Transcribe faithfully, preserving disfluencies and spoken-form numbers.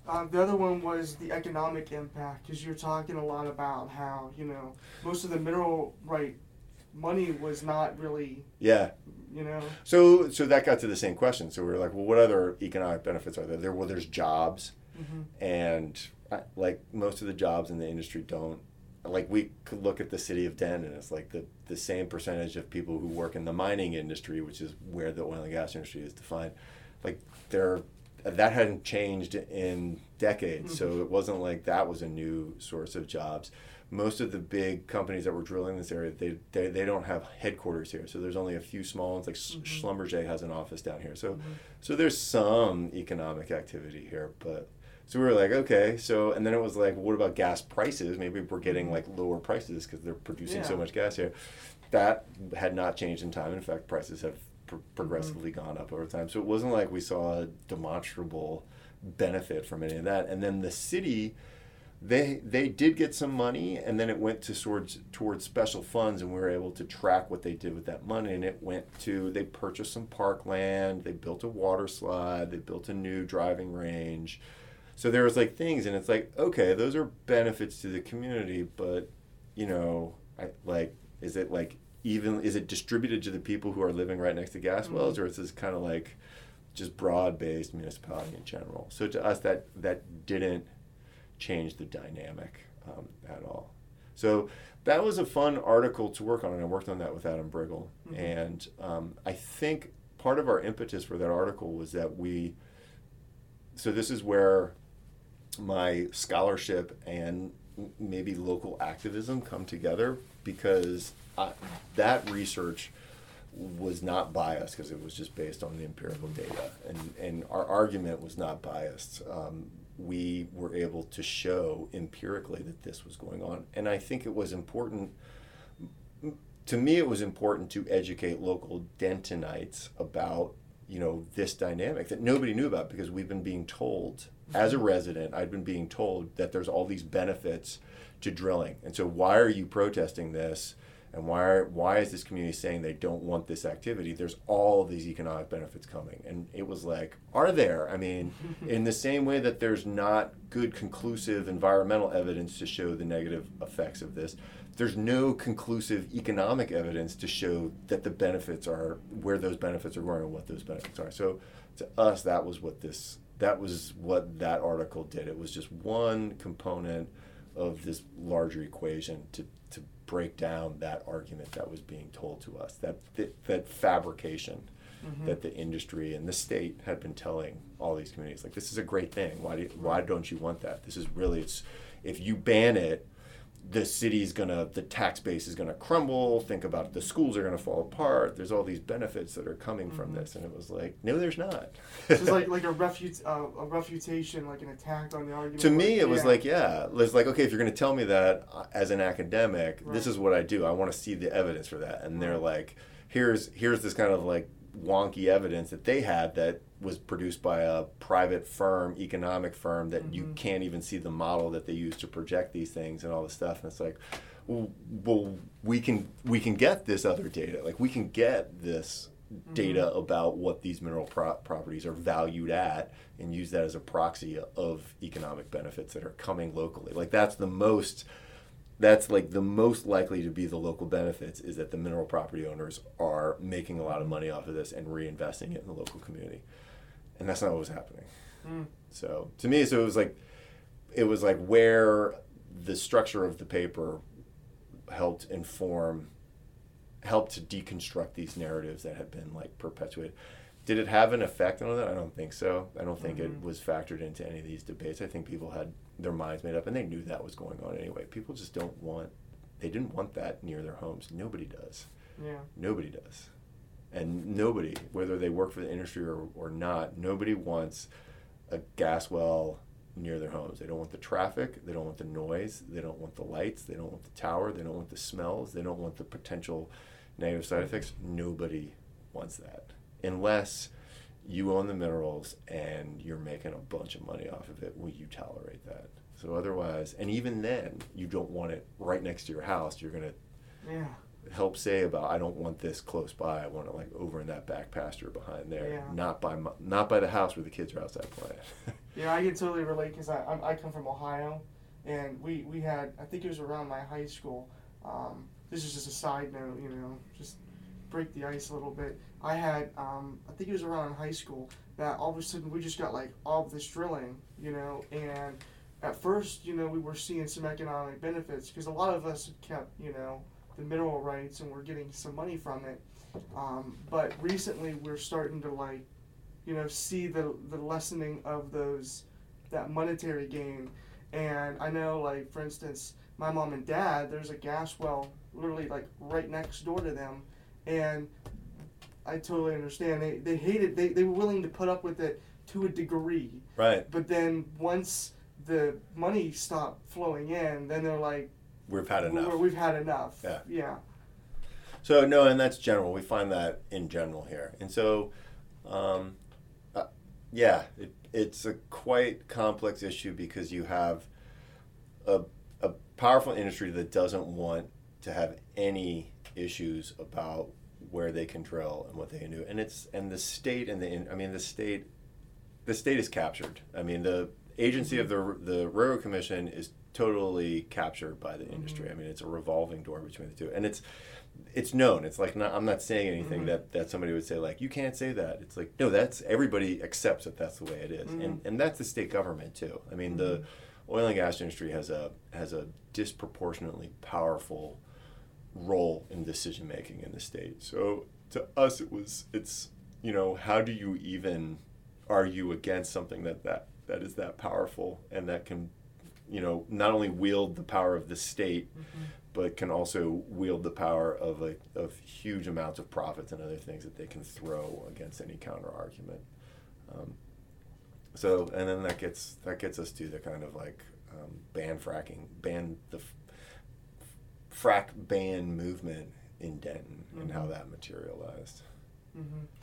Um, the other one was the economic impact, because you're talking a lot about how, you know, most of the mineral right money was not really, Yeah. you know. So so that got to the same question. So we were like, well, what other economic benefits are there? There well, there's jobs, Mm-hmm. and uh, like most of the jobs in the industry don't. Like we could look at the city of Denton, and it's like the the same percentage of people who work in the mining industry, which is where the oil and gas industry is defined. Like they're that hadn't changed in decades, mm-hmm. so it wasn't like that was a new source of jobs. Most of the big companies that were drilling in this area, they, they they don't have headquarters here. So there's only a few small ones, like mm-hmm. Schlumberger has an office down here. So mm-hmm. so there's some economic activity here. But so we were like, okay. So and then it was like, well, what about gas prices? Maybe we're getting like lower prices because they're producing yeah. so much gas here. That had not changed in time. In fact, prices have pr- progressively mm-hmm. gone up over time. So it wasn't like we saw a demonstrable benefit from any of that. And then the city... They they did get some money, and then it went to towards towards special funds, and we were able to track what they did with that money. And it went to, they purchased some parkland, they built a water slide, they built a new driving range. So there was like things, and it's like, okay, those are benefits to the community, but you know, I, like, is it like even is it distributed to the people who are living right next to gas wells, or is this kind of like just broad-based municipality in general? So to us, that that didn't change the dynamic um, at all. So that was a fun article to work on, and I worked on that with Adam Briggle. Mm-hmm. And um, I think part of our impetus for that article was that we, so this is where my scholarship and maybe local activism come together, because I, that research was not biased because it was just based on the empirical data, and, and our argument was not biased. Um, we were able to show empirically that this was going on. And I think it was important, to me it was important to educate local Dentonites about, you know, this dynamic that nobody knew about, because we've been being told, as a resident, I'd been being told that there's all these benefits to drilling. And so why are you protesting this? And why are, why is this community saying they don't want this activity? There's all of these economic benefits coming. And it was like, are there? I mean, in the same way that there's not good conclusive environmental evidence to show the negative effects of this, there's no conclusive economic evidence to show that the benefits are, where those benefits are going and what those benefits are. So to us, that was what this, that was what that article did. It was just one component of this larger equation to, to break down that argument that was being told to us, that that, that fabrication mm-hmm. that the industry and the state had been telling all these communities, like, this is a great thing. Why do you, why don't you want that? This is really, it's, if you ban it, the city's gonna, the tax base is gonna crumble. Think about it, the schools are gonna fall apart. There's all these benefits that are coming mm-hmm. from this, and it was like, no, there's not. So it's like like a refute uh, a refutation, like an attack on the argument. To me, like, it was yeah. like, yeah, it's like, okay, if you're gonna tell me that uh, as an academic, right. this is what I do. I want to see the evidence for that, and right. they're like, here's here's this kind of like wonky evidence that they had that was produced by a private firm, economic firm, that mm-hmm. you can't even see the model that they use to project these things and all this stuff. And it's like, well, well we can we can get this other data. Like, we can get this mm-hmm. data about what these mineral pro- properties are valued at, and use that as a proxy of economic benefits that are coming locally. Like, that's the most That's like the most likely to be the local benefits, is that the mineral property owners are making a lot of money off of this and reinvesting it in the local community. And that's not what was happening. Mm. So to me, so it was like, it was like where the structure of the paper helped inform, helped to deconstruct these narratives that had been like perpetuated. Did it have an effect on that? I don't think so. I don't think mm-hmm. it was factored into any of these debates. I think people had their minds made up, and they knew that was going on anyway. People just don't want, they didn't want that near their homes. Nobody does. Yeah. Nobody does. And nobody, whether they work for the industry or, or not, nobody wants a gas well near their homes. They don't want the traffic. They don't want the noise. They don't want the lights. They don't want the tower. They don't want the smells. They don't want the potential negative side effects. Nobody wants that. Unless you own the minerals and you're making a bunch of money off of it, will you tolerate that? So otherwise, and even then, you don't want it right next to your house. You're going to yeah. help say about I don't want this close by. I want it like over in that back pasture behind there, Yeah. not by my, not by the house where the kids are outside playing. Yeah, I can totally relate because I I'm, I come from Ohio, and we, we had I think it was around my high school. Um, this is just a side note, you know, just break the ice a little bit. I had um, I think it was around high school that all of a sudden we just got like all of this drilling, you know, and at first, you know, we were seeing some economic benefits because a lot of us had kept, you know, the mineral rights and we're getting some money from it. Um, but recently we're starting to like, you know, see the the lessening of those, that monetary gain. And I know, like, for instance, my mom and dad, there's a gas well literally like right next door to them. And I totally understand. They they hated, they, they were willing to put up with it to a degree. Right. But then once the money stopped flowing in, then they're like, We've had enough. We're, we've had enough. Yeah. Yeah. So, no, and that's general. We find that in general here. And so, um, uh, yeah, it, it's a quite complex issue because you have a, a powerful industry that doesn't want to have any issues about where they can drill and what they can do. And it's, and the state and the, I mean, the state, the state is captured. I mean, the agency of the, the Railroad Commission is totally captured by the industry. Mm-hmm. I mean, it's a revolving door between the two, and it's it's known. It's like not, I'm not saying anything mm-hmm. that, that somebody would say like you can't say that. It's like no, that's everybody accepts that that's the way it is, mm-hmm. and and that's the state government too. I mean, mm-hmm. the oil and gas industry has a has a disproportionately powerful role in decision making in the state. So to us, it was it's you know how do you even argue against something that that that is that powerful and that can you know, not only wield the power of the state, mm-hmm. but can also wield the power of a, of huge amounts of profits and other things that they can throw against any counter argument. Um, so, and then that gets that gets us to the kind of like um, ban fracking, ban the f- frack ban movement in Denton mm-hmm. and how that materialized. Mm-hmm.